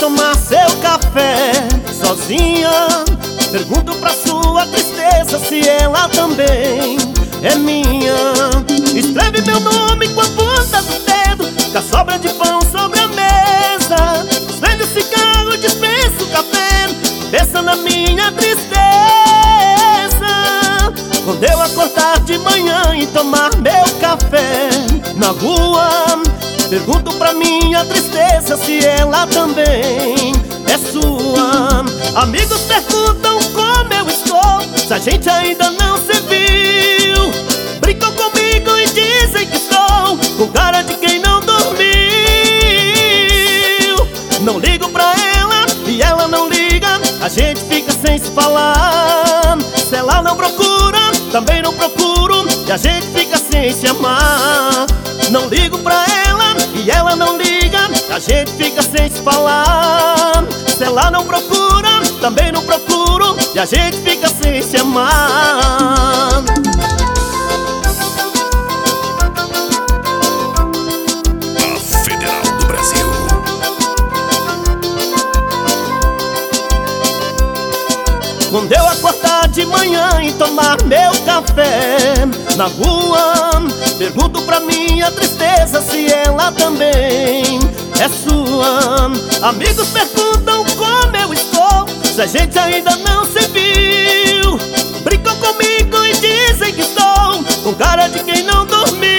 tomar seu café sozinha. Pergunto pra sua tristeza se ela também é minha. Escreve meu nome com a ponta do dedo, com a sobra de pão sobre a mesa. Acende o cigarro, dispensa o café, pensa na minha tristeza. Quando eu acordar de manhã e tomar meu café na rua, pergunto pra minha tristeza se ela também é sua. Amigos perguntam como eu estou, se a gente ainda não se viu. Brincam comigo e dizem que estou com cara de quem não dormiu. Não ligo pra ela e ela não liga, a gente fica sem se falar. Se ela não procura, também não procuro, e a gente fica sem se amar. Não ligo pra ela e ela não liga, a gente fica sem se falar. Se ela não procura, também não procuro, e a gente fica sem se amar. A Federal do Brasil. Quando eu acordar de manhã e tomar meu café na rua, pergunto pra minha tristeza se ela também é sua. Amigos perguntam como eu estou, se a gente ainda não se viu. Brincam comigo e dizem que estou com cara de quem não dormiu.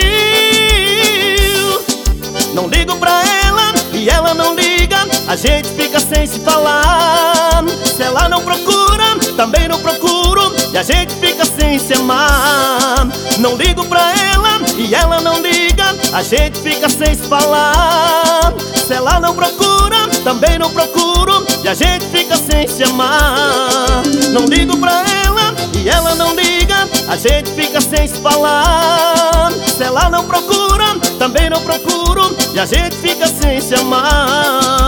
Não ligo pra ela e ela não liga, a gente fica sem se falar. Se ela não procura, também não procuro, e a gente fica sem se amar. Não ligo pra ela e ela não liga, a gente fica sem se falar. Se ela não procura, também não procuro, e a gente fica sem se amar. Não ligo pra ela e ela não liga, a gente fica sem se falar. Se ela não procura, também não procuro, e a gente fica sem se amar.